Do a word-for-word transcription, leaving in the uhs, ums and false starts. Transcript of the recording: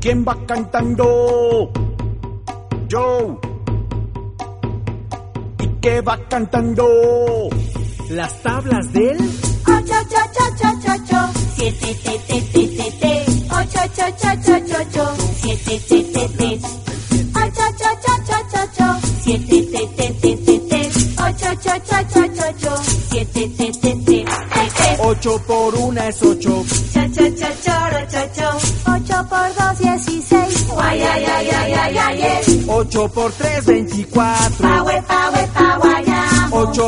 ¿Quién va cantando? Yo. ¿Y qué va cantando? Las tablas del ocho, ocho, ocho, ocho, ocho, siete, te, te, te, te, te, ocho, ocho, ocho, ocho, ocho, siete, te, te, te, ocho, ocho, ocho, ocho, ocho, siete, te, te, te, te, te, ocho, ocho, ocho, ocho, ocho, siete, te, te, te, te, te. Ocho por una es ocho. Cha, cha, cha, choro, cho, cho. Ocho por dos, dieciséis. Guay, ay, ay, ay, ay, ay, ay. Ocho por tres, veinticuatro. Pa, we, pa, we, pa, guayamo. Ocho